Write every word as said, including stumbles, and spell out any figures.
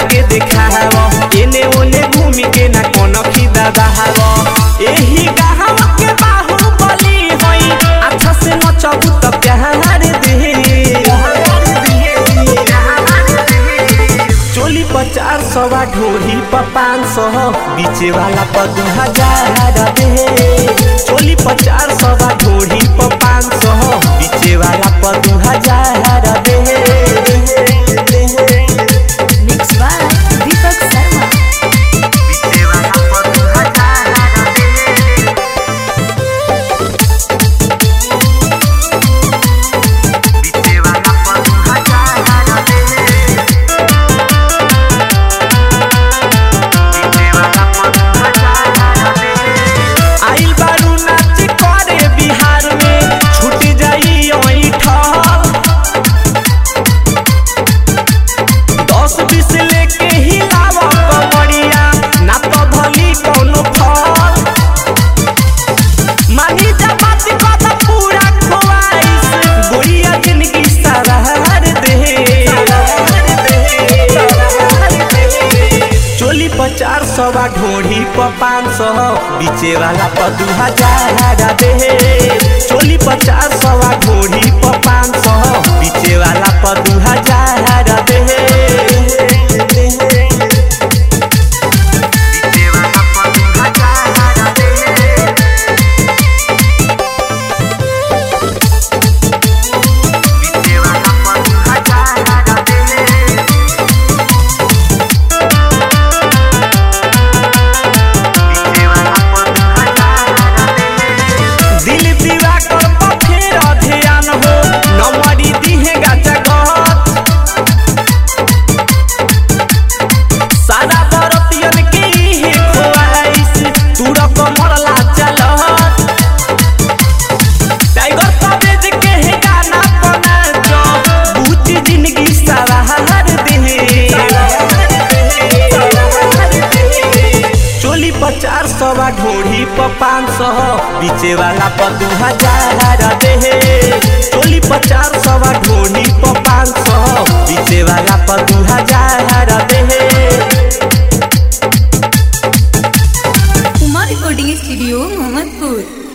नाच के देखाव एने ओने घूमी के ना कोनो खिदा दहाव एही गाहव के बाहुबली होई अच्छा से नचबू त प्यार दे चोली पर चार सौ ढोरी पर पाँच सौ बीचे वाला पर दू हजार दे चोली पर चार सौ ढोरी पर पाँच सौ बीचे वाला पर दू हजार दे मिक्स बाय दीपक शर्मा। बीचे वाला पर दू हजार दे बीचे वाला पर दू हजार दे आइल बारू नाच करे बिहार में छूट जाई ओई ठल दस बीस लेके हिलाव कमरिया ना तो भली कोनो फल मानी जमात कद पूरा खोआइस गोरिया जिंदगी सरार दे चोली पर चार सौ ढोरी पर पाँच सौ बीचे वाला पर दू हजार दे चोली पर चार सौ ढोरी पर पाँच सौ बीचे वाला पर दू हजार दे बीचे वाला पर दू हजार दे बीचे वाला पर दू हजार दे दिल दीवा कर फेर ध्यान हो नमरी दिहे गाचा गत सारा बरतियन के हे खोआइस तू कमर ला चलत टाइगर कॉलेज के हे गाना बना जो बूची जिंदगी सवार दे चोली पर चार सौ ढोरी पर पाँच सौ बीचे वाला पर दू हजार दे चोली पर चार सौ ढोरी पर पाँच सौ बीचे वाला पर दू हजार दे उमा रिकॉर्डिंग स्टूडियो मोहम्मदपुर।